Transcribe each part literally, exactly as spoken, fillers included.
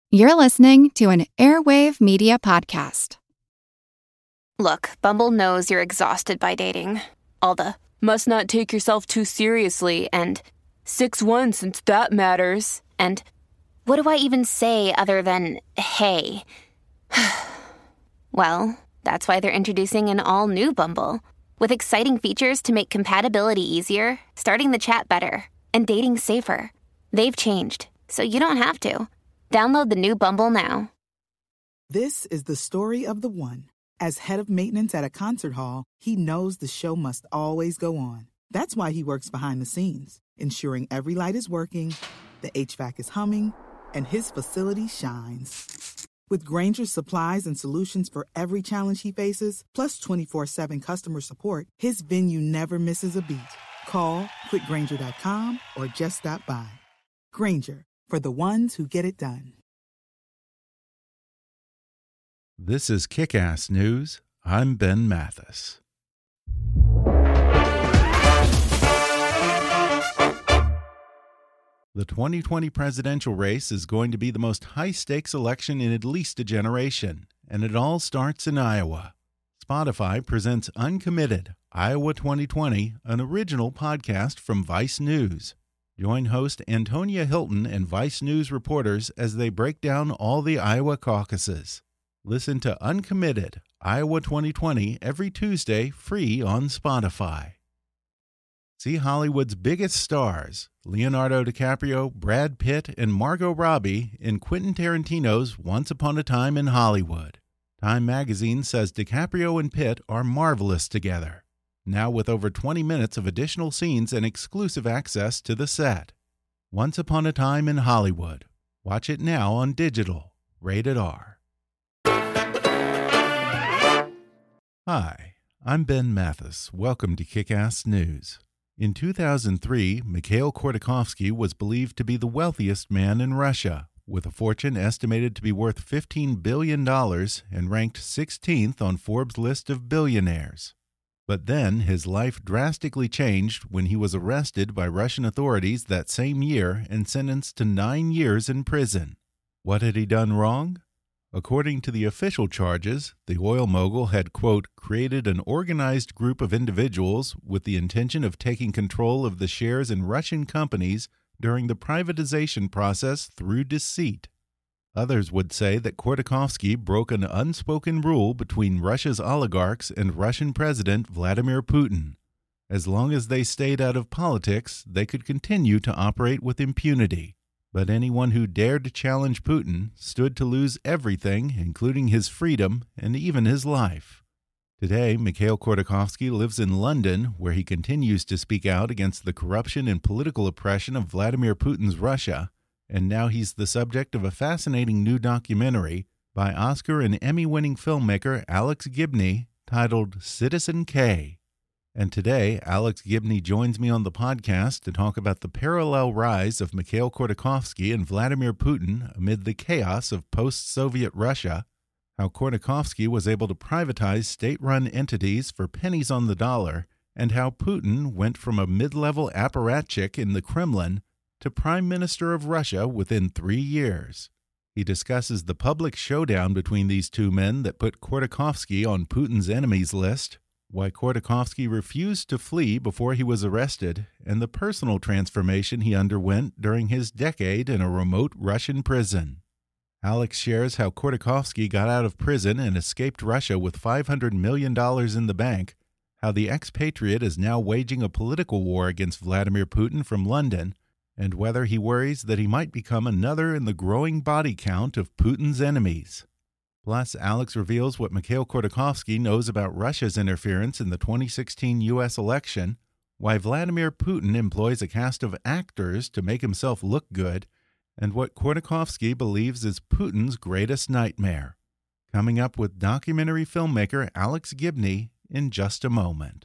You're listening to an Airwave Media Podcast. Look, Bumble knows you're exhausted by dating. All the, must not take yourself too seriously, and six one since that matters, and what do I even say other than, hey? Well, that's why they're introducing an all-new Bumble, with exciting features to make compatibility easier, starting the chat better, and dating safer. They've changed, so you don't have to. Download the new Bumble now. This is the story of the one. As head of maintenance at a concert hall, he knows the show must always go on. That's why he works behind the scenes, ensuring every light is working, the H V A C is humming, and his facility shines. With Grainger's supplies and solutions for every challenge he faces, plus twenty-four seven customer support, his venue never misses a beat. Call quick grainger dot com or just stop by. Grainger, for the ones who get it done. This is Kick-Ass News. I'm Ben Mathis. The twenty twenty presidential race is going to be the most high-stakes election in at least a generation, and it all starts in Iowa. Spotify presents Uncommitted, Iowa twenty twenty, an original podcast from Vice News. Join host Antonia Hilton and Vice News reporters as they break down all the Iowa caucuses. Listen to Uncommitted, Iowa twenty twenty every Tuesday, free on Spotify. See Hollywood's biggest stars, Leonardo DiCaprio, Brad Pitt, and Margot Robbie in Quentin Tarantino's Once Upon a Time in Hollywood. Time magazine says DiCaprio and Pitt are marvelous together. Now with over twenty minutes of additional scenes and exclusive access to the set. Once Upon a Time in Hollywood. Watch it now on digital. Rated R. Hi, I'm Ben Mathis. Welcome to Kick-Ass News. In two thousand three, Mikhail Khodorkovsky was believed to be the wealthiest man in Russia, with a fortune estimated to be worth fifteen billion dollars and ranked sixteenth on Forbes' list of billionaires. But then his life drastically changed when he was arrested by Russian authorities that same year and sentenced to nine years in prison. What had he done wrong? According to the official charges, the oil mogul had, quote, created an organized group of individuals with the intention of taking control of the shares in Russian companies during the privatization process through deceit. Others would say that Khodorkovsky broke an unspoken rule between Russia's oligarchs and Russian President Vladimir Putin. As long as they stayed out of politics, they could continue to operate with impunity. But anyone who dared to challenge Putin stood to lose everything, including his freedom and even his life. Today, Mikhail Khodorkovsky lives in London, where he continues to speak out against the corruption and political oppression of Vladimir Putin's Russia, and now he's the subject of a fascinating new documentary by Oscar and Emmy-winning filmmaker Alex Gibney titled Citizen K. And today, Alex Gibney joins me on the podcast to talk about the parallel rise of Mikhail Khodorkovsky and Vladimir Putin amid the chaos of post-Soviet Russia, how Khodorkovsky was able to privatize state-run entities for pennies on the dollar, and how Putin went from a mid-level apparatchik in the Kremlin to Prime Minister of Russia within three years. He discusses the public showdown between these two men that put Khodorkovsky on Putin's enemies list, why Khodorkovsky refused to flee before he was arrested, and the personal transformation he underwent during his decade in a remote Russian prison. Alex shares how Khodorkovsky got out of prison and escaped Russia with five hundred million dollars in the bank, how the expatriate is now waging a political war against Vladimir Putin from London, and whether he worries that he might become another in the growing body count of Putin's enemies. Plus, Alex reveals what Mikhail Khodorkovsky knows about Russia's interference in the twenty sixteen U S election, why Vladimir Putin employs a cast of actors to make himself look good, and what Khodorkovsky believes is Putin's greatest nightmare. Coming up with documentary filmmaker Alex Gibney in just a moment.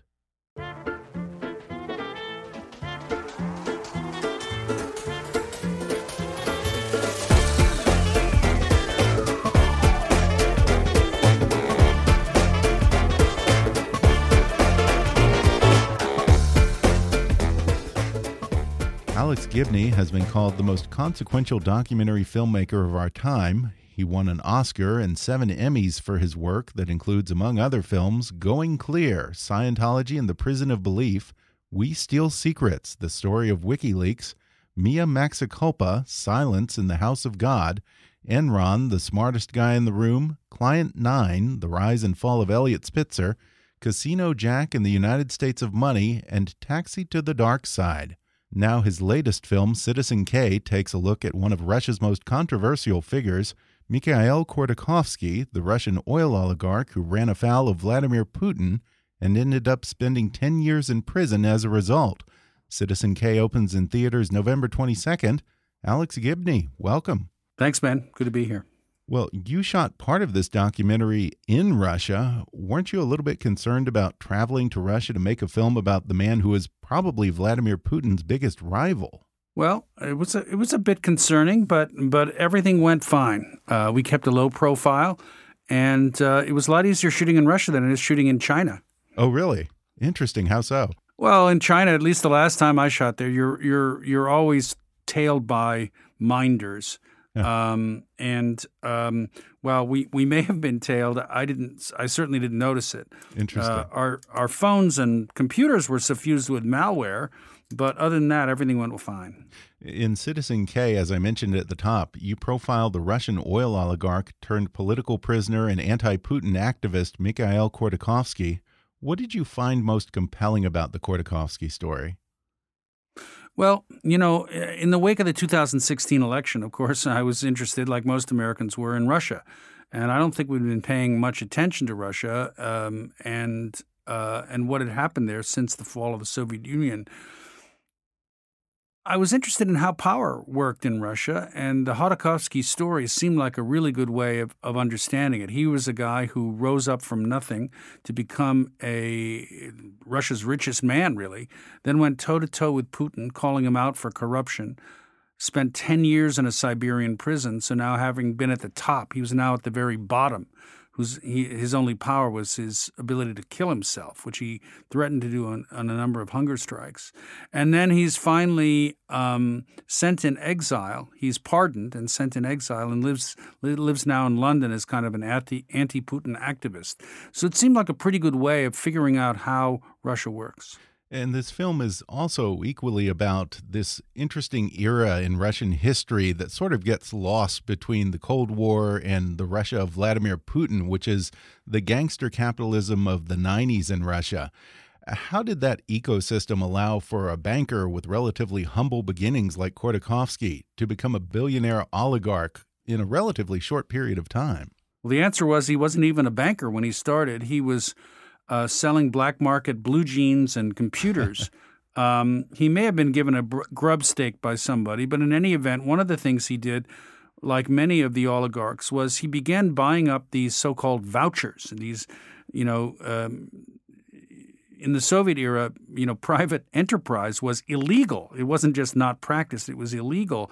Alex Gibney has been called the most consequential documentary filmmaker of our time. He won an Oscar and seven Emmys for his work that includes, among other films, Going Clear, Scientology and the Prison of Belief, We Steal Secrets, The Story of WikiLeaks, Mea Maxi Culpa, Silence in the House of God, Enron, The Smartest Guy in the Room, Client Nine, The Rise and Fall of Elliot Spitzer, Casino Jack and the United States of Money, and Taxi to the Dark Side. Now his latest film, Citizen K, takes a look at one of Russia's most controversial figures, Mikhail Khodorkovsky, the Russian oil oligarch who ran afoul of Vladimir Putin and ended up spending ten years in prison as a result. Citizen K opens in theaters November twenty-second. Alex Gibney, welcome. Thanks, man. Good to be here. Well, you shot part of this documentary in Russia. Weren't you a little bit concerned about traveling to Russia to make a film about the man who is probably Vladimir Putin's biggest rival? Well, it was a, it was a bit concerning, but but everything went fine. Uh, we kept a low profile, and uh, it was a lot easier shooting in Russia than it is shooting in China. Oh, really? Interesting. How so? Well, in China, at least the last time I shot there, you're you're you're always tailed by minders. Yeah. Um, and um, well, we, we may have been tailed. I didn't. I certainly didn't notice it. Interesting. Uh, our our phones and computers were suffused with malware, but other than that, everything went fine. In Citizen K, as I mentioned at the top, you profile the Russian oil oligarch turned political prisoner and anti-Putin activist Mikhail Khodorkovsky. What did you find most compelling about the Khodorkovsky story? Well, you know, in the wake of the two thousand sixteen election, of course, I was interested, like most Americans were, in Russia. And I don't think we've been paying much attention to Russia um, and uh, and what had happened there since the fall of the Soviet Union. I was interested in how power worked in Russia, and the Khodorkovsky story seemed like a really good way of, of understanding it. He was a guy who rose up from nothing to become a Russia's richest man, really, then went toe-to-toe with Putin, calling him out for corruption, spent ten years in a Siberian prison, so now having been at the top, he was now at the very bottom. Whose he, his only power was his ability to kill himself, which he threatened to do on, on a number of hunger strikes. And then he's finally um, sent in exile. He's pardoned and sent in exile and lives lives now in London as kind of an anti, anti-Putin activist. So it seemed like a pretty good way of figuring out how Russia works. And this film is also equally about this interesting era in Russian history that sort of gets lost between the Cold War and the Russia of Vladimir Putin, which is the gangster capitalism of the nineties in Russia. How did that ecosystem allow for a banker with relatively humble beginnings like Khodorkovsky to become a billionaire oligarch in a relatively short period of time? Well, the answer was he wasn't even a banker when he started. He was Uh, selling black market blue jeans and computers. um, he may have been given a br- grub stake by somebody, but in any event, one of the things he did, like many of the oligarchs, was he began buying up these so-called vouchers. These, you know, um, in the Soviet era, you know, private enterprise was illegal. It wasn't just not practiced; it was illegal.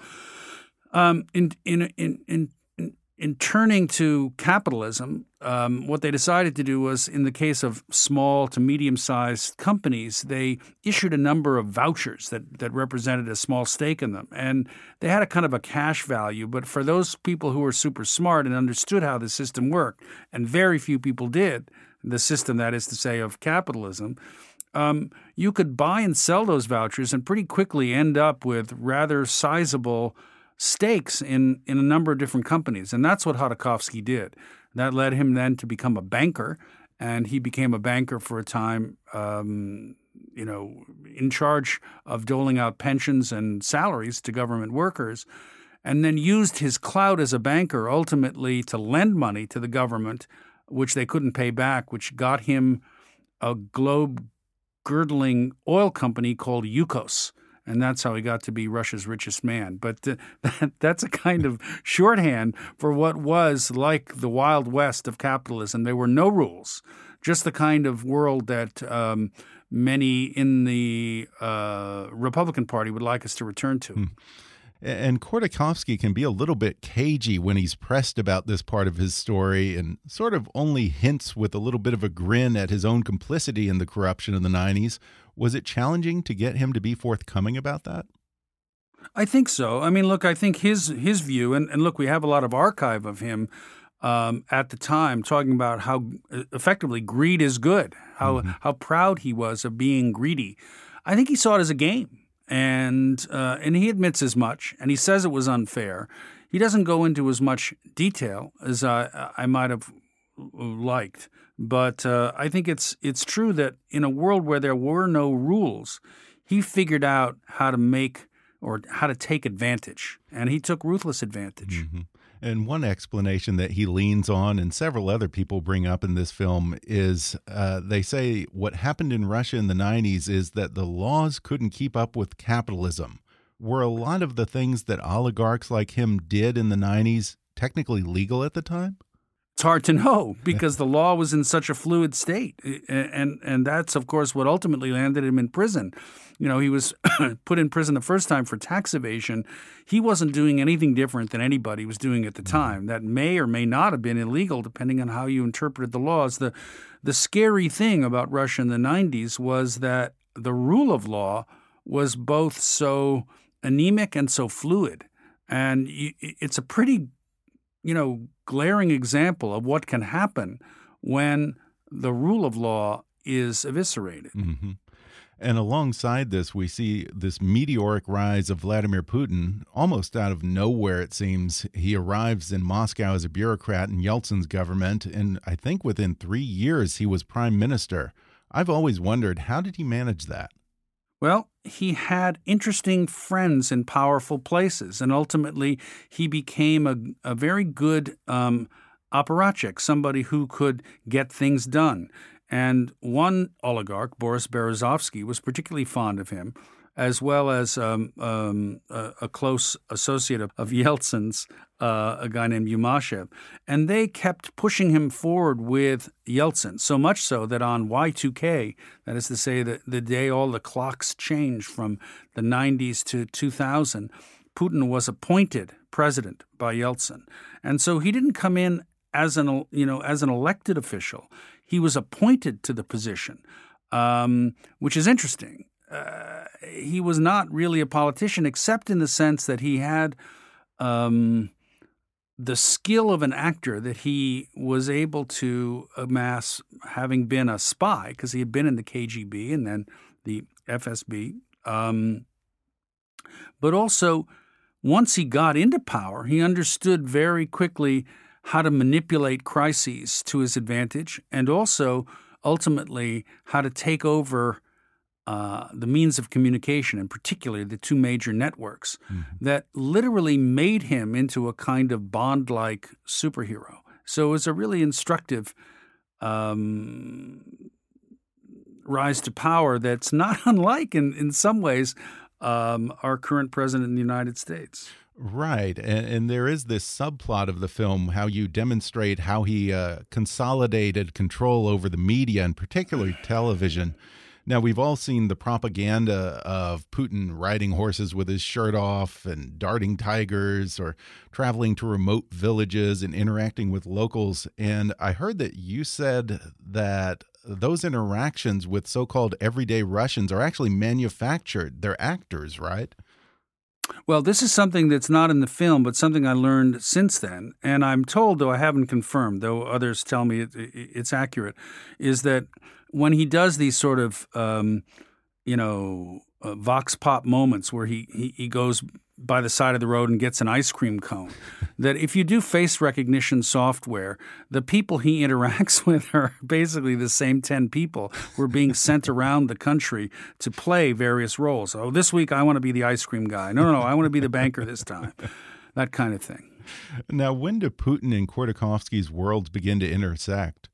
Um, in in in in In turning to capitalism, um, what they decided to do was, in the case of small to medium-sized companies, they issued a number of vouchers that, that represented a small stake in them. And they had a kind of a cash value. But for those people who were super smart and understood how the system worked, and very few people did, the system, that is to say, of capitalism, um, you could buy and sell those vouchers and pretty quickly end up with rather sizable stakes in, in a number of different companies. And that's what Khodorkovsky did. That led him then to become a banker, and he became a banker for a time, um, you know, in charge of doling out pensions and salaries to government workers, and then used his clout as a banker ultimately to lend money to the government, which they couldn't pay back, which got him a globe-girdling oil company called Yukos. And that's how he got to be Russia's richest man. But uh, that, that's a kind of shorthand for what was like the Wild West of capitalism. There were no rules, just the kind of world that um, many in the uh, Republican Party would like us to return to. Hmm. And Khodorkovsky can be a little bit cagey when he's pressed about this part of his story and sort of only hints with a little bit of a grin at his own complicity in the corruption of the nineties. Was it challenging to get him to be forthcoming about that? I think so. I mean, look, I think his his view, and, and look, we have a lot of archive of him um, at the time talking about how effectively greed is good, how mm-hmm. how proud he was of being greedy. I think he saw it as a game, and uh, and he admits as much, and he says it was unfair. He doesn't go into as much detail as I, I might have liked, but uh, I think it's it's true that in a world where there were no rules, he figured out how to make or how to take advantage, and he took ruthless advantage. Mm-hmm. And one explanation that he leans on, and several other people bring up in this film, is uh, they say what happened in Russia in the nineties is that the laws couldn't keep up with capitalism. Were a lot of the things that oligarchs like him did in the nineties technically legal at the time? It's hard to know because the law was in such a fluid state. And and that's, of course, what ultimately landed him in prison. You know, he was put in prison the first time for tax evasion. He wasn't doing anything different than anybody was doing at the time. That may or may not have been illegal depending on how you interpreted the laws. The, the scary thing about Russia in the nineties was that the rule of law was both so anemic and so fluid. And it's a pretty, you know, glaring example of what can happen when the rule of law is eviscerated. Mm-hmm. And alongside this, we see this meteoric rise of Vladimir Putin, almost out of nowhere, it seems. He arrives in Moscow as a bureaucrat in Yeltsin's government, and I think within three years he was prime minister. I've always wondered, how did he manage that? Well, he had interesting friends in powerful places, and ultimately he became a, a very good um, apparatchik, somebody who could get things done. And one oligarch, Boris Berezovsky, was particularly fond of him, as well as um, um, a, a close associate of, of Yeltsin's, uh, a guy named Yumashev. And they kept pushing him forward with Yeltsin, so much so that on Y two K, that is to say the, the day all the clocks changed from the nineties to two thousand, Putin was appointed president by Yeltsin. And so he didn't come in as an, you know, as an elected official. He was appointed to the position, um, which is interesting. Uh, he was not really a politician, except in the sense that he had um, the skill of an actor that he was able to amass, having been a spy, because he had been in the K G B and then the F S B. Um, but also, once he got into power, he understood very quickly how to manipulate crises to his advantage, and also ultimately how to take over uh, the means of communication, and particularly the two major networks, mm-hmm. that literally made him into a kind of Bond-like superhero. So it was a really instructive um, rise to power that's not unlike, in, in some ways, um, our current president in the United States. Right. And, and there is this subplot of the film, how you demonstrate how he uh, consolidated control over the media, and particularly television. Now, we've all seen the propaganda of Putin riding horses with his shirt off and darting tigers, or traveling to remote villages and interacting with locals. And I heard that you said that those interactions with so-called everyday Russians are actually manufactured. They're actors, right? Well, this is something that's not in the film, but something I learned since then. And I'm told, though I haven't confirmed, though others tell me it, it's accurate, is that when he does these sort of, um, you know, uh, vox pop moments where he, he, he goes by the side of the road and gets an ice cream cone, that if you do face recognition software, the people he interacts with are basically the same ten people who are being sent around the country to play various roles. Oh, this week I want to be the ice cream guy. No, no, no, I want to be the banker this time. That kind of thing. Now, when do Putin and Khodorkovsky's worlds begin to intersect?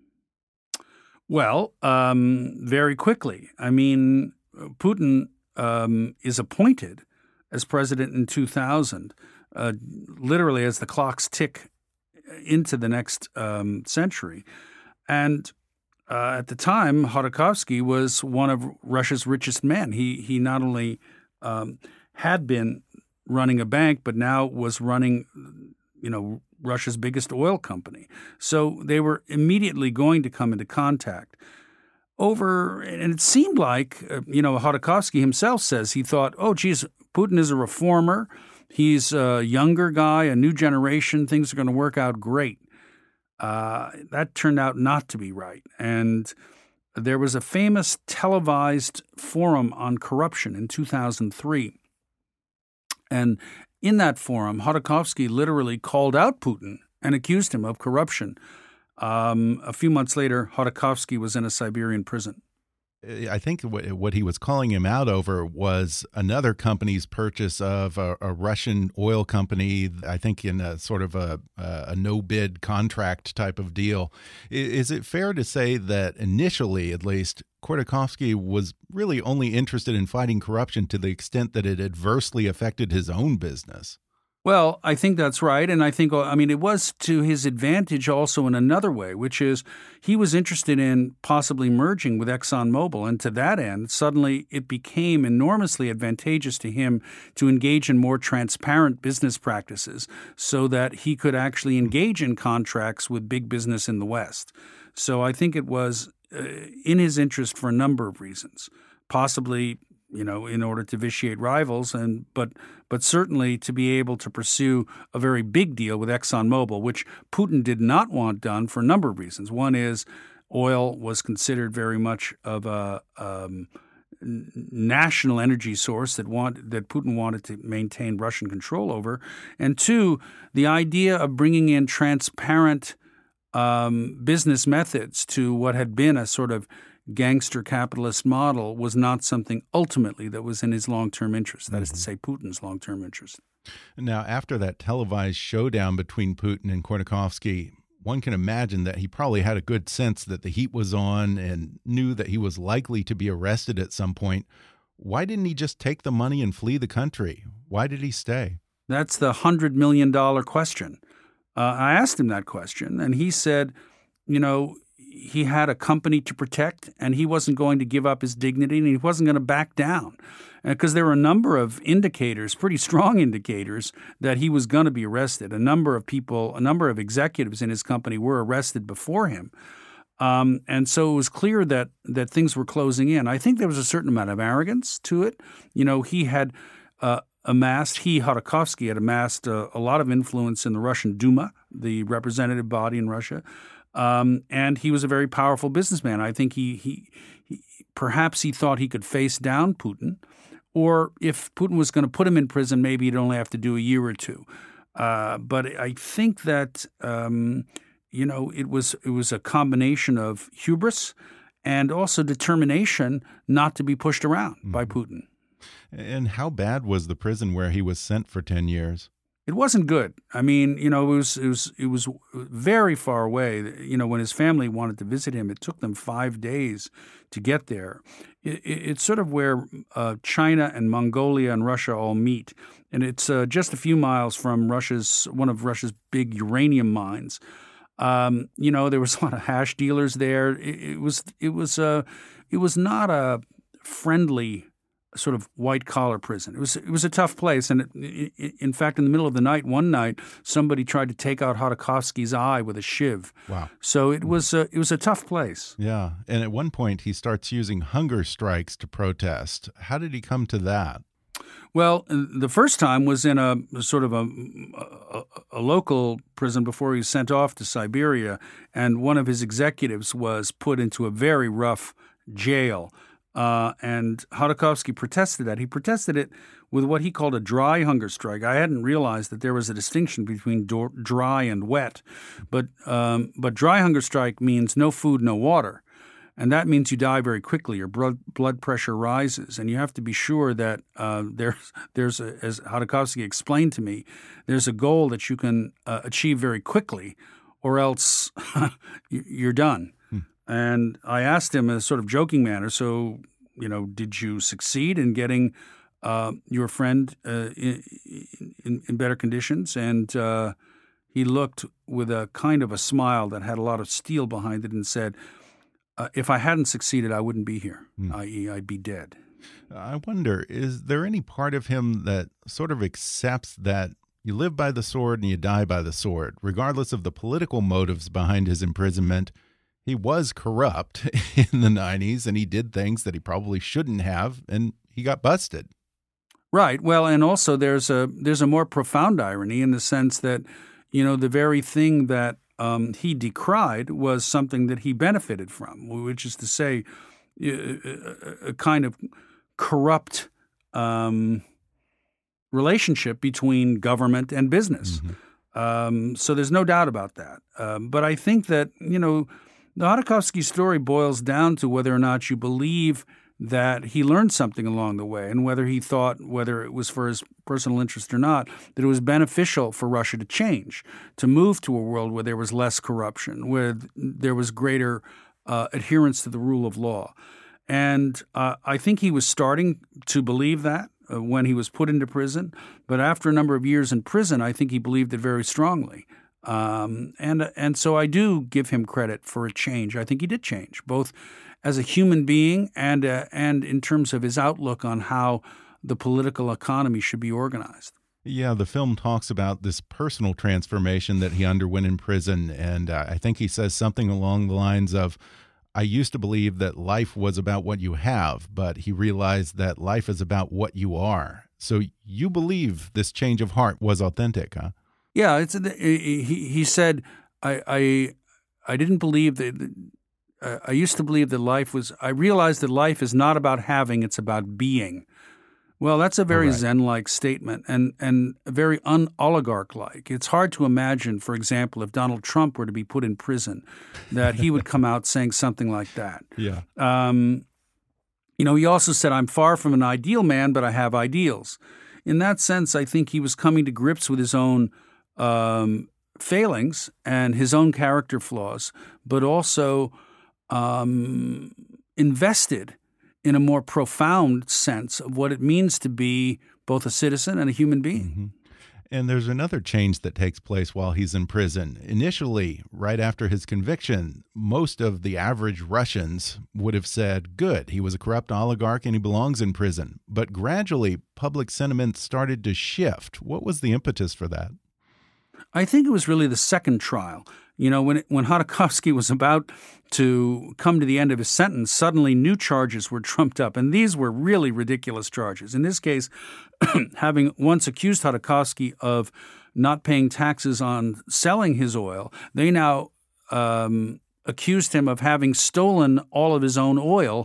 Well, um, very quickly. I mean, Putin um, is appointed as president in two thousand, uh, literally as the clocks tick into the next um, century. And uh, at the time, Khodorkovsky was one of Russia's richest men. He he not only um, had been running a bank, but now was running, you know, Russia's biggest oil company. So they were immediately going to come into contact. Over, and it seemed like, uh, you know, Khodorkovsky himself says he thought, oh, geez, Putin is a reformer. He's a younger guy, a new generation. Things are going to work out great. Uh, that turned out not to be right. And there was a famous televised forum on corruption in two thousand three. And in that forum, Khodorkovsky literally called out Putin and accused him of corruption. Um, a few months later, Khodorkovsky was in a Siberian prison. I think what he was calling him out over was another company's purchase of a, a Russian oil company, I think in a sort of a, a no-bid contract type of deal. Is it fair to say that initially, at least, Khodorkovsky was really only interested in fighting corruption to the extent that it adversely affected his own business? Well, I think that's right. And I think, I mean, it was to his advantage also in another way, which is he was interested in possibly merging with ExxonMobil. And to that end, suddenly it became enormously advantageous to him to engage in more transparent business practices so that he could actually engage in contracts with big business in the West. So I think it was uh, in his interest for a number of reasons, possibly you know, in order to vitiate rivals, and but but certainly to be able to pursue a very big deal with ExxonMobil, which Putin did not want done for a number of reasons. One is oil was considered very much of a um, national energy source that want that Putin wanted to maintain Russian control over, and two, the idea of bringing in transparent um, business methods to what had been a sort of gangster capitalist model was not something ultimately that was in his long-term interest. That mm-hmm. is to say, Putin's long-term interest. Now, after that televised showdown between Putin and Khodorkovsky, one can imagine that he probably had a good sense that the heat was on and knew that he was likely to be arrested at some point. Why didn't he just take the money and flee the country? Why did he stay? That's the one hundred million dollar question. Uh, I asked him that question, and he said, you know, he had a company to protect, and he wasn't going to give up his dignity, and he wasn't going to back down. Because there were a number of indicators, pretty strong indicators, that he was going to be arrested. A number of people, a number of executives in his company were arrested before him. Um, and so it was clear that that things were closing in. I think there was a certain amount of arrogance to it. You know, he had uh, amassed, he, Khodorkovsky, had amassed a, a lot of influence in the Russian Duma, the representative body in Russia. Um, and he was a very powerful businessman. I think he, he, he perhaps he thought he could face down Putin, or if Putin was going to put him in prison, maybe he'd only have to do a year or two. Uh, but I think that um, you know it was it was a combination of hubris and also determination not to be pushed around mm-hmm. by Putin. And how bad was the prison where he was sent for ten years? It wasn't good. I mean, you know, it was it was it was very far away. You know, when his family wanted to visit him, it took them five days to get there. It, it, it's sort of where uh, China and Mongolia and Russia all meet, and it's uh, just a few miles from Russia's one of Russia's big uranium mines. Um, you know, there was a lot of hash dealers there. It, it was it was uh, it was not a friendly sort of white-collar prison. It was it was a tough place, and it, it, in fact, in the middle of the night, one night, somebody tried to take out Khodorkovsky's eye with a shiv. Wow! So it was a, it was a tough place. Yeah, and at one point, he starts using hunger strikes to protest. How did he come to that? Well, the first time was in a sort of a, a, a local prison before he was sent off to Siberia, and one of his executives was put into a very rough jail. Uh, and Khodorkovsky protested that. He protested it with what he called a dry hunger strike. I hadn't realized that there was a distinction between do- dry and wet. But um, but dry hunger strike means no food, no water. And that means you die very quickly. Your blood blood pressure rises. And you have to be sure that uh, there's, there's a, as Khodorkovsky explained to me, there's a goal that you can uh, achieve very quickly, or else you're done. And I asked him in a sort of joking manner, so, you know, did you succeed in getting uh, your friend uh, in, in, in better conditions? And uh, he looked with a kind of a smile that had a lot of steel behind it and said, uh, if I hadn't succeeded, I wouldn't be here, mm. that is I'd be dead. I wonder, is there any part of him that sort of accepts that you live by the sword and you die by the sword, regardless of the political motives behind his imprisonment? He was corrupt in the nineties, and he did things that he probably shouldn't have, and he got busted. Right. Well, and also there's a there's a more profound irony in the sense that, you know, the very thing that um, he decried was something that he benefited from, which is to say, a, a kind of corrupt um, relationship between government and business. Mm-hmm. Um, so there's no doubt about that. Um, but I think that, you know, the Chodorkovsky story boils down to whether or not you believe that he learned something along the way, and whether he thought, whether it was for his personal interest or not, that it was beneficial for Russia to change, to move to a world where there was less corruption, where there was greater uh, adherence to the rule of law. And uh, I think he was starting to believe that uh, when he was put into prison. But after a number of years in prison, I think he believed it very strongly. Um, and and so I do give him credit for a change. I think he did change, both as a human being and uh, and in terms of his outlook on how the political economy should be organized. Yeah, the film talks about this personal transformation that he underwent in prison, and uh, I think he says something along the lines of, I used to believe that life was about what you have, but he realized that life is about what you are. So you believe this change of heart was authentic, huh? Yeah, it's he. He said, "I, I, I didn't believe that. Uh, I used to believe that life was. I realized that life is not about having; it's about being." Well, that's a very right. Zen-like statement, and and very un-oligarch-like. It's hard to imagine, for example, if Donald Trump were to be put in prison, that he would come out saying something like that. Yeah. Um, you know, he also said, "I'm far from an ideal man, but I have ideals." In that sense, I think he was coming to grips with his own Um, failings and his own character flaws, but also um, invested in a more profound sense of what it means to be both a citizen and a human being. Mm-hmm. And there's another change that takes place while he's in prison. Initially, right after his conviction, most of the average Russians would have said, good, he was a corrupt oligarch and he belongs in prison. But gradually, public sentiment started to shift. What was the impetus for that? I think it was really the second trial. You know, when it, when Chodorkovsky was about to come to the end of his sentence, suddenly new charges were trumped up, and these were really ridiculous charges. In this case, having once accused Chodorkovsky of not paying taxes on selling his oil, they now um, accused him of having stolen all of his own oil,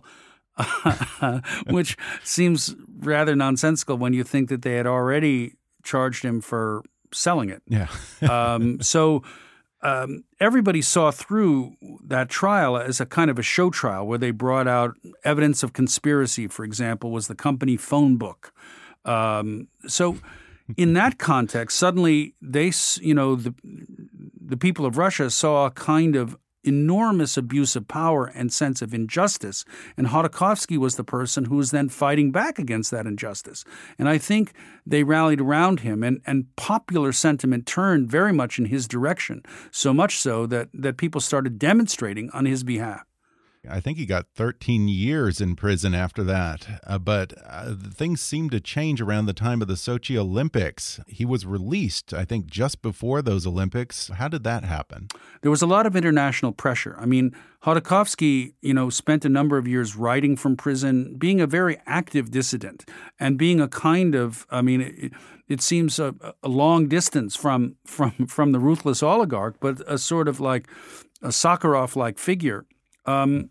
which seems rather nonsensical when you think that they had already charged him for selling it. Yeah. um, so um, everybody saw through that trial as a kind of a show trial where they brought out evidence of conspiracy, for example, was the company phone book. Um, so in that context, suddenly they, you know, the the people of Russia saw a kind of enormous abuse of power and sense of injustice. And Chodorkovsky was the person who was then fighting back against that injustice. And I think they rallied around him, and, and popular sentiment turned very much in his direction, so much so that, that people started demonstrating on his behalf. I think he got thirteen years in prison after that. Uh, but uh, things seemed to change around the time of the Sochi Olympics. He was released, I think, just before those Olympics. How did that happen? There was a lot of international pressure. I mean, Chodorkovsky, you know, spent a number of years writing from prison, being a very active dissident, and being a kind of, I mean, it, it seems a, a long distance from from from the ruthless oligarch, but a sort of like a Sakharov-like figure. Um,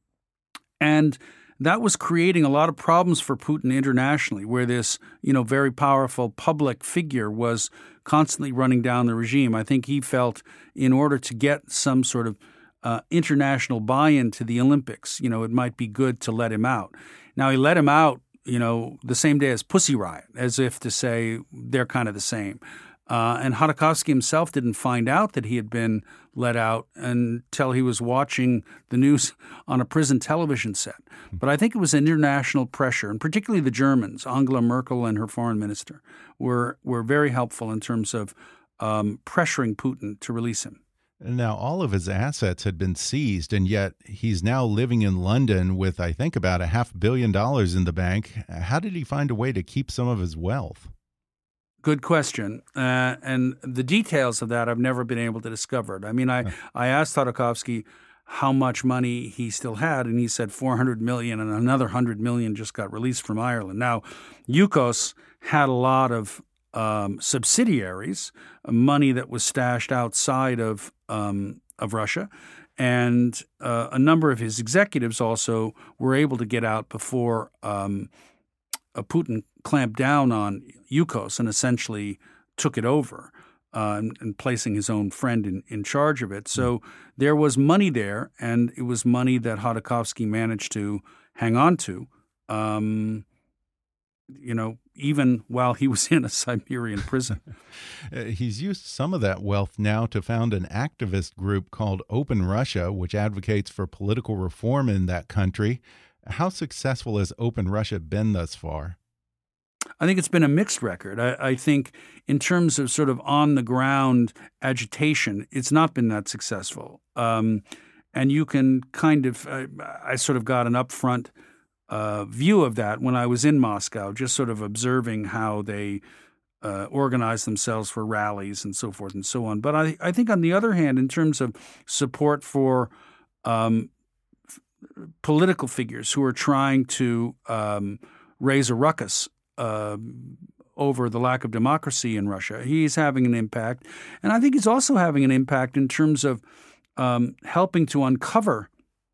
And that was creating a lot of problems for Putin internationally, where this, you know, very powerful public figure was constantly running down the regime. I think he felt in order to get some sort of uh, international buy-in to the Olympics, you know, it might be good to let him out. Now, he let him out, you know, the same day as Pussy Riot, as if to say they're kind of the same. Uh, and Chodorkovsky himself didn't find out that he had been let out until he was watching the news on a prison television set. But I think it was international pressure, and particularly the Germans, Angela Merkel and her foreign minister, were were very helpful in terms of um, pressuring Putin to release him. Now, all of his assets had been seized, and yet he's now living in London with, I think, about a half billion dollars in the bank. How did he find a way to keep some of his wealth? Good question. Uh, and the details of that I've never been able to discover. I mean, I, I asked Chodorkovsky how much money he still had, and he said four hundred million dollars, and another one hundred million dollars just got released from Ireland. Now, Yukos had a lot of um, subsidiaries, money that was stashed outside of um, of Russia, and uh, a number of his executives also were able to get out before um, uh, Putin clamped down on Yukos and essentially took it over. Uh, and, and placing his own friend in, in charge of it. So there was money there, and it was money that Khodorkovsky managed to hang on to, um, you know, even while he was in a Siberian prison. He's used some of that wealth now to found an activist group called Open Russia, which advocates for political reform in that country. How successful has Open Russia been thus far? I think it's been a mixed record. I, I think in terms of sort of on-the-ground agitation, it's not been that successful. Um, and you can kind of uh, – I sort of got an upfront uh, view of that when I was in Moscow, just sort of observing how they uh, organize themselves for rallies and so forth and so on. But I, I think on the other hand, in terms of support for um, f- political figures who are trying to um, raise a ruckus – Uh, over the lack of democracy in Russia, he's having an impact. And I think he's also having an impact in terms of um, helping to uncover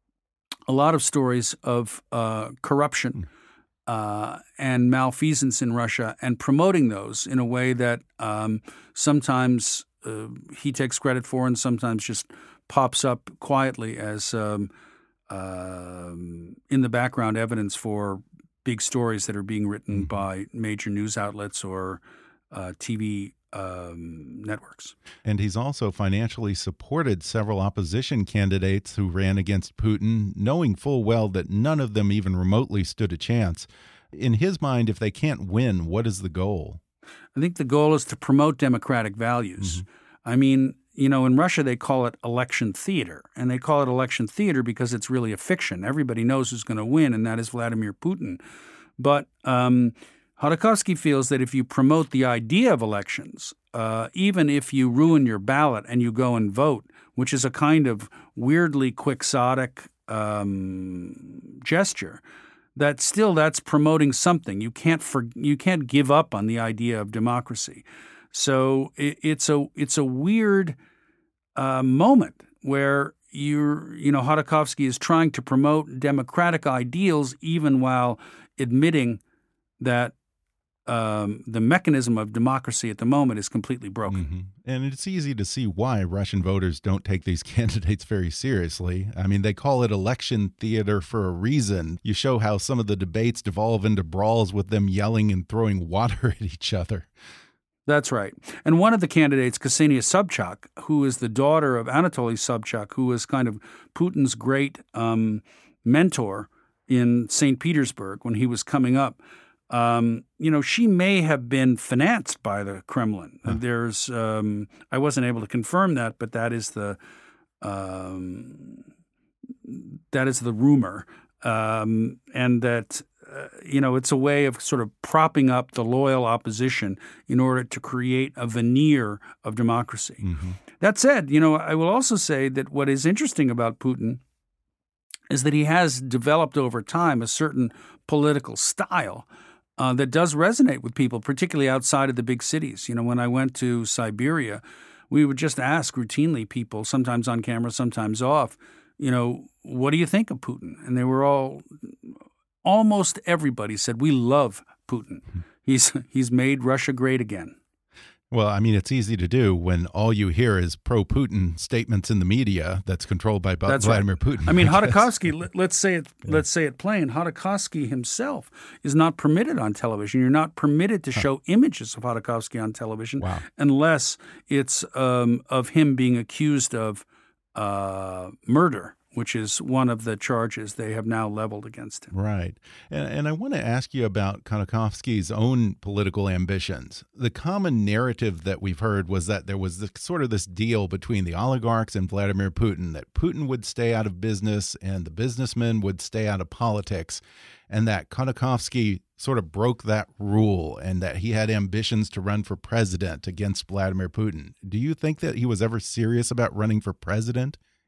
a lot of stories of uh, corruption uh, and malfeasance in Russia and promoting those in a way that um, sometimes uh, he takes credit for and sometimes just pops up quietly as um, uh, in the background evidence for big stories that are being written by major news outlets or uh, T V um, networks. And he's also financially supported several opposition candidates who ran against Putin, knowing full well that none of them even remotely stood a chance. In his mind, if they can't win, what is the goal? I think the goal is to promote democratic values. Mm-hmm. I mean, you know, in Russia, they call it election theater, and they call it election theater because it's really a fiction. Everybody knows who's going to win, and that is Vladimir Putin. But um, Khodorkovsky feels that if you promote the idea of elections, uh, even if you ruin your ballot and you go and vote, which is a kind of weirdly quixotic um, gesture, that still that's promoting something. You can't for, you can't give up on the idea of democracy. So it, it's a it's a weird uh, moment where you're you know Khodorkovsky is trying to promote democratic ideals even while admitting that um, the mechanism of democracy at the moment is completely broken. Mm-hmm. And it's easy to see why Russian voters don't take these candidates very seriously. I mean, they call it election theater for a reason. You show how some of the debates devolve into brawls with them yelling and throwing water at each other. That's right. And one of the candidates, Ksenia Sobchak, who is the daughter of Anatoly Sobchak, who was kind of Putin's great um, mentor in Saint Petersburg when he was coming up, um, you know, she may have been financed by the Kremlin. Huh. There's, um, I wasn't able to confirm that, but that is the, um, that is the rumor, um, and that. Uh, you know, it's a way of sort of propping up the loyal opposition in order to create a veneer of democracy. Mm-hmm. That said, you know, I will also say that what is interesting about Putin is that he has developed over time a certain political style uh, that does resonate with people, particularly outside of the big cities. You know, when I went to Siberia, we would just ask routinely people, sometimes on camera, sometimes off, you know, what do you think of Putin? And they were all... Almost everybody said, we love Putin. He's he's made Russia great again. Well, I mean, it's easy to do when all you hear is pro-Putin statements in the media that's controlled by that's Vladimir right. Putin. I mean, Khodorkovsky, let, let's say it yeah. let's say it plain, Khodorkovsky himself is not permitted on television. You're not permitted to huh. show images of Khodorkovsky on television wow. unless it's um, of him being accused of uh, murder, which is one of the charges they have now leveled against him. Right. And, and I want to ask you about Khodorkovsky's own political ambitions. The common narrative that we've heard was that there was this, sort of this deal between the oligarchs and Vladimir Putin, that Putin would stay out of business and the businessmen would stay out of politics, and that Khodorkovsky sort of broke that rule and that he had ambitions to run for president against Vladimir Putin. Do you think that he was ever serious about running for president?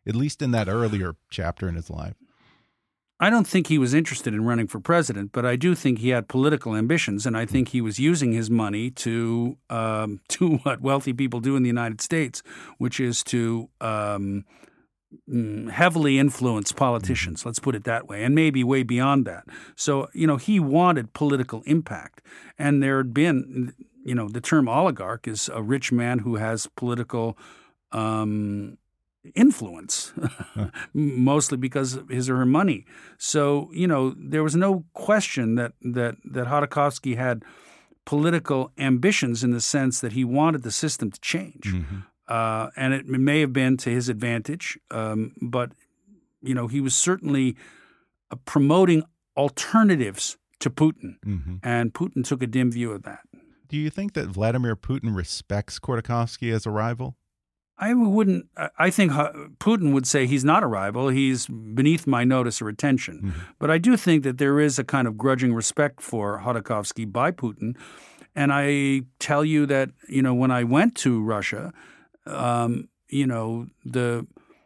at least in that earlier chapter in his life. I don't think he was interested in running for president, but I do think he had political ambitions, and I think he was using his money to um, do what wealthy people do in the United States, which is to um, heavily influence politicians, let's put it that way, and maybe way beyond that. So, you know, he wanted political impact, and there had been, you know, the term oligarch is a rich man who has political um influence, mostly because of his or her money. So, you know, there was no question that that that Khodorkovsky had political ambitions in the sense that he wanted the system to change. Mm-hmm. Uh, and it may have been to his advantage, um, but, you know, he was certainly uh, promoting alternatives to Putin, mm-hmm. and Putin took a dim view of that. Do you think that Vladimir Putin respects Khodorkovsky as a rival? I wouldn't. I think Putin would say he's not a rival. He's beneath my notice or attention. Mm-hmm. But I do think that there is a kind of grudging respect for Khodorkovsky by Putin. And I tell you that, you know, when I went to Russia, um, you know, the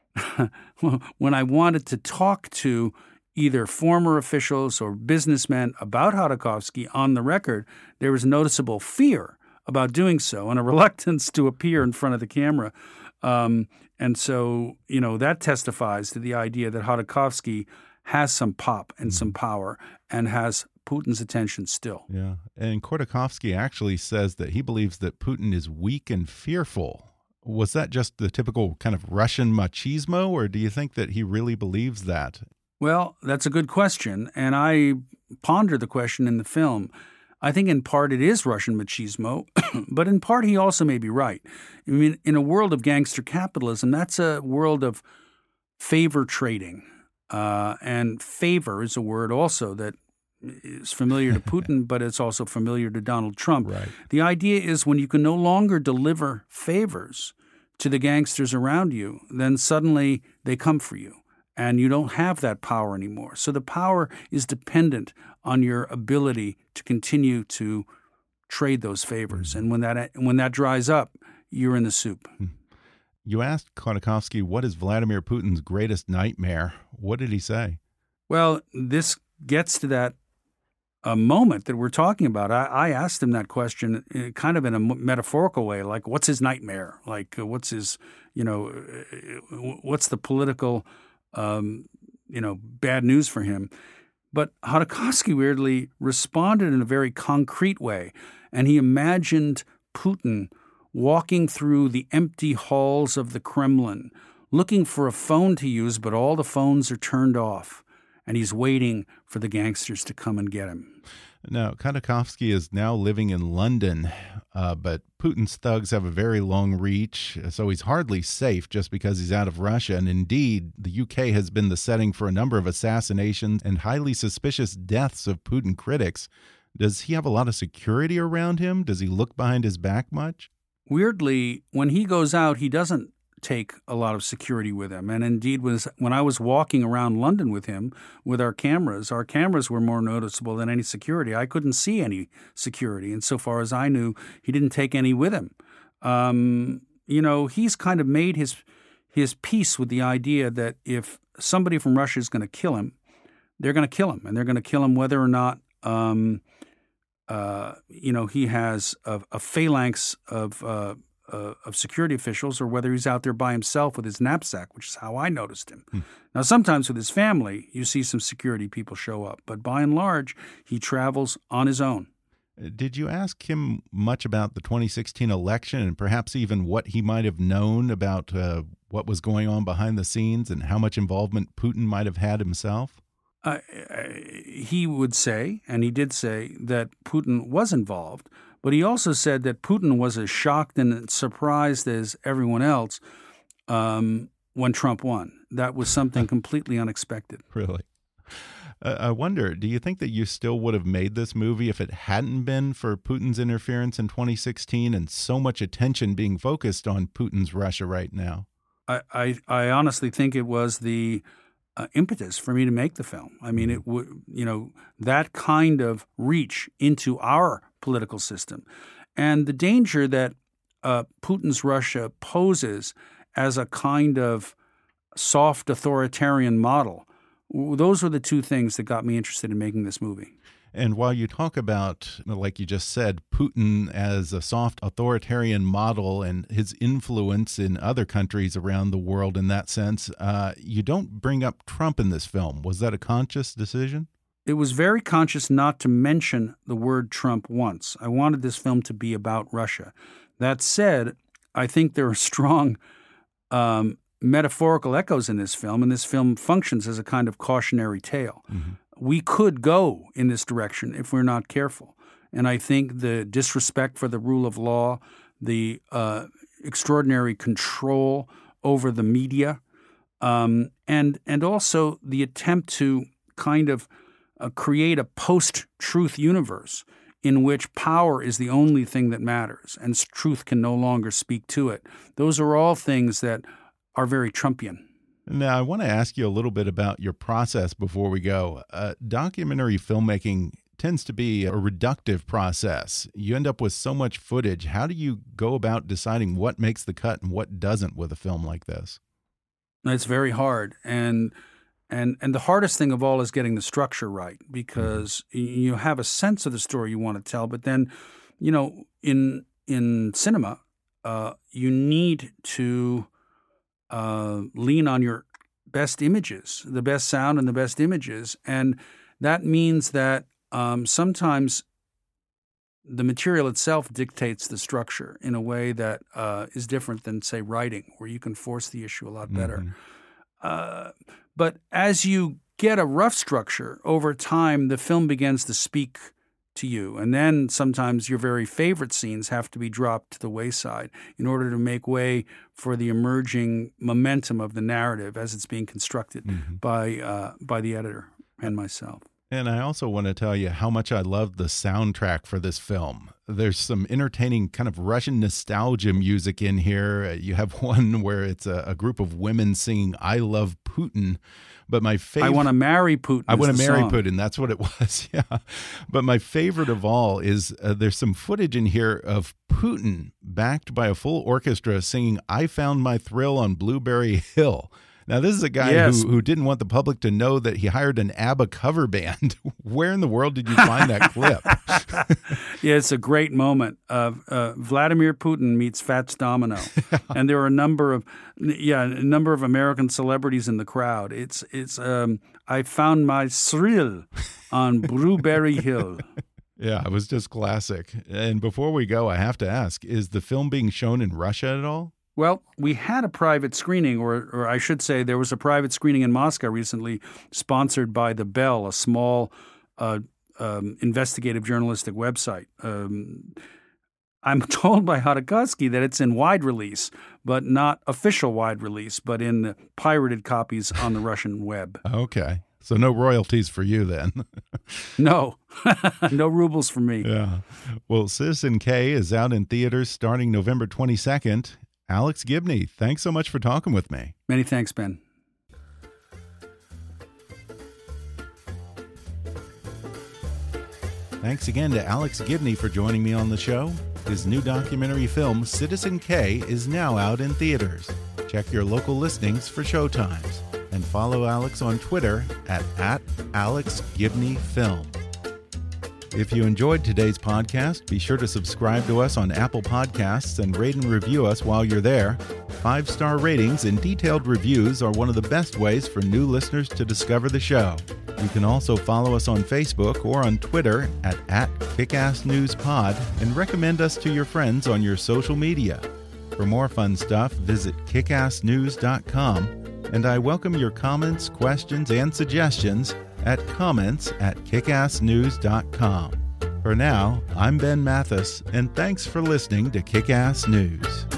when I wanted to talk to either former officials or businessmen about Khodorkovsky on the record, there was noticeable fear about doing so and a reluctance to appear in front of the camera. Um, and so, you know, that testifies to the idea that Khodorkovsky has some pop and some power and has Putin's attention still. Yeah. And Khodorkovsky actually says that he believes that Putin is weak and fearful. Was that just the typical kind of Russian machismo, or do you think that he really believes that? Well, that's a good question. And I ponder the question in the film. I think in part it is Russian machismo, but in part he also may be right. I mean, in a world of gangster capitalism, that's a world of favor trading. Uh, and favor is a word also that is familiar to Putin, but it's also familiar to Donald Trump. Right. The idea is when you can no longer deliver favors to the gangsters around you, then suddenly they come for you. And you don't have that power anymore. So the power is dependent on your ability to continue to trade those favors. And when that when that dries up, you're in the soup. You asked Khodorkovsky, what is Vladimir Putin's greatest nightmare? What did he say? Well, this gets to that uh, moment that we're talking about. I, I asked him that question kind of in a metaphorical way, like, what's his nightmare? Like, uh, what's his, you know, uh, what's the political Um, you know, bad news for him. But Khodorkovsky weirdly responded in a very concrete way, and he imagined Putin walking through the empty halls of the Kremlin, looking for a phone to use, but all the phones are turned off, and he's waiting for the gangsters to come and get him. Now, Khodorkovsky is now living in London, uh, but Putin's thugs have a very long reach, so he's hardly safe just because he's out of Russia. And indeed, the U K has been the setting for a number of assassinations and highly suspicious deaths of Putin critics. Does he have a lot of security around him? Does he look behind his back much? Weirdly, when he goes out, he doesn't take a lot of security with him. And indeed, was when I was walking around London with him with our cameras, our cameras were more noticeable than any security. I couldn't see any security. And so far as I knew, he didn't take any with him. Um, you know, he's kind of made his his peace with the idea that if somebody from Russia is going to kill him, they're going to kill him. And they're going to kill him whether or not, um, uh, you know, he has a, a phalanx of uh Uh, of security officials, or whether he's out there by himself with his knapsack, which is how I noticed him. Hmm. Now, sometimes with his family, you see some security people show up, but by and large, he travels on his own. Did you ask him much about the twenty sixteen election and perhaps even what he might have known about uh, what was going on behind the scenes and how much involvement Putin might have had himself? Uh, he would say, and he did say, that Putin was involved. But he also said that Putin was as shocked and surprised as everyone else um, when Trump won. That was something completely unexpected. Really? Uh, I wonder, do you think that you still would have made this movie if it hadn't been for Putin's interference in twenty sixteen and so much attention being focused on Putin's Russia right now? I, I, I honestly think it was the uh, impetus for me to make the film. I mean, it would, you know, that kind of reach into our political system, and the danger that uh, Putin's Russia poses as a kind of soft authoritarian model. Those were the two things that got me interested in making this movie. And while you talk about, like you just said, Putin as a soft authoritarian model and his influence in other countries around the world in that sense, uh, you don't bring up Trump in this film. Was that a conscious decision? It was very conscious not to mention the word Trump once. I wanted this film to be about Russia. That said, I think there are strong um, metaphorical echoes in this film, and this film functions as a kind of cautionary tale. Mm-hmm. We could go in this direction if we're not careful. And I think the disrespect for the rule of law, the uh, extraordinary control over the media, um, and and also the attempt to kind of uh, create a post-truth universe in which power is the only thing that matters and truth can no longer speak to it. Those are all things that are very Trumpian. Now, I want to ask you a little bit about your process before we go. Uh, documentary filmmaking tends to be a reductive process. You end up with so much footage. How do you go about deciding what makes the cut and what doesn't with a film like this? It's very hard. And and and the hardest thing of all is getting the structure right, because mm-hmm. you have a sense of the story you want to tell, but then, you know, in in cinema, uh, you need to Uh, lean on your best images, the best sound and the best images. And that means that um, sometimes the material itself dictates the structure in a way that uh, is different than, say, writing, where you can force the issue a lot better. Mm-hmm. Uh, but as you get a rough structure, over time, the film begins to speak to you. And then sometimes your very favorite scenes have to be dropped to the wayside in order to make way for the emerging momentum of the narrative as it's being constructed mm-hmm. by uh, by the editor and myself. And I also want to tell you how much I love the soundtrack for this film. There's some entertaining kind of Russian nostalgia music in here. You have one where it's a, a group of women singing "I Love Putin." But my favorite, I want to marry Putin. I want to marry song. Putin. That's what it was. Yeah. But my favorite of all is uh, there's some footage in here of Putin backed by a full orchestra singing "I Found My Thrill on Blueberry Hill." Now, this is a guy yes. who, who didn't want the public to know that he hired an ABBA cover band. Where in the world did you find that clip? Yeah, it's a great moment. Uh, uh, Vladimir Putin meets Fats Domino, and there are a number of yeah, a number of American celebrities in the crowd. It's it's um, I found my thrill on Blueberry Hill. Yeah, it was just classic. And before we go, I have to ask: is the film being shown in Russia at all? Well, we had a private screening, or, or I should say there was a private screening in Moscow recently sponsored by The Bell, a small uh, um, investigative journalistic website. Um, I'm told by Khodorkovsky that it's in wide release, but not official wide release, but in the pirated copies on the Russian web. Okay. So no royalties for you then. No. No rubles for me. Yeah. Well, Citizen K is out in theaters starting November twenty-second. Alex Gibney, thanks so much for talking with me. Many thanks, Ben. Thanks again to Alex Gibney for joining me on the show. His new documentary film, Citizen K, is now out in theaters. Check your local listings for showtimes. And follow Alex on Twitter at, at Alex Gibney Film. If you enjoyed today's podcast, be sure to subscribe to us on Apple Podcasts and rate and review us while you're there. Five-star ratings and detailed reviews are one of the best ways for new listeners to discover the show. You can also follow us on Facebook or on Twitter at, at KickassNewsPod and recommend us to your friends on your social media. For more fun stuff, visit kick ass news dot com, and I welcome your comments, questions, and suggestions at comments at kick ass news dot com. For now, I'm Ben Mathis, and thanks for listening to Kick-Ass News.